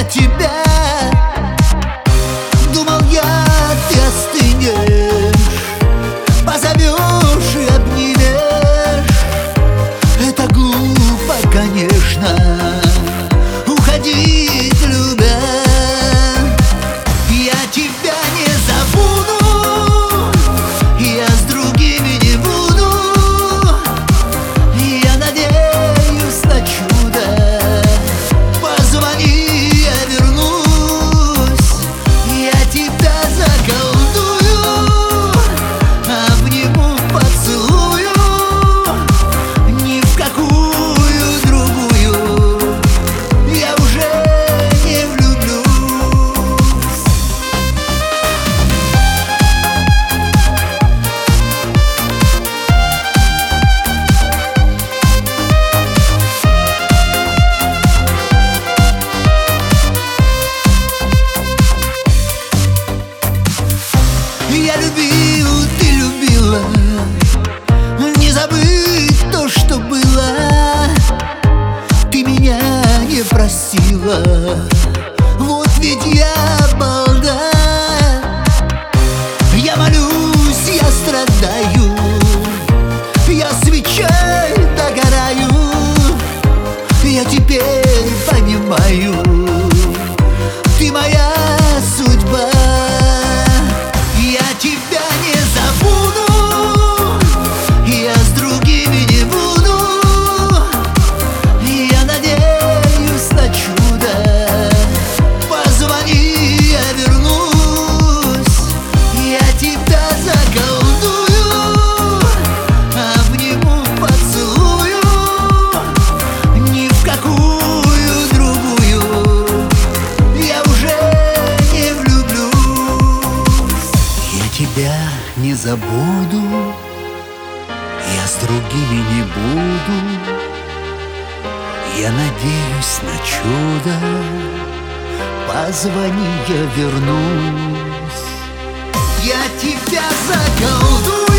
тебя. Думал я, ты остынешь, позовешь и обнимешь. Это глупо, конечно, уходить любя. Я тебя не забуду, я с другими не буду. Я надеюсь на чудо, позвони, я вернусь. Я тебя заколдую, обниму, поцелую. Ни в какую другую я уже не влюблюсь. Я любил, ты любила, не забыть то, что было. Ты меня не простила, вот ведь я балда. Я молюсь, я страдаю, я свечой догораю. Я теперь понимаю, ты моя судьба. Я тебя не забуду, я с другими не буду. Я надеюсь на чудо, позвони, я вернусь. Я тебя заколдую, обниму, поцелую. Ни в какую другую я уже не влюблюсь. Я тебя не забуду, я с другими не буду. Я надеюсь на чудо, позвони, я вернусь. Я тебя заколдую.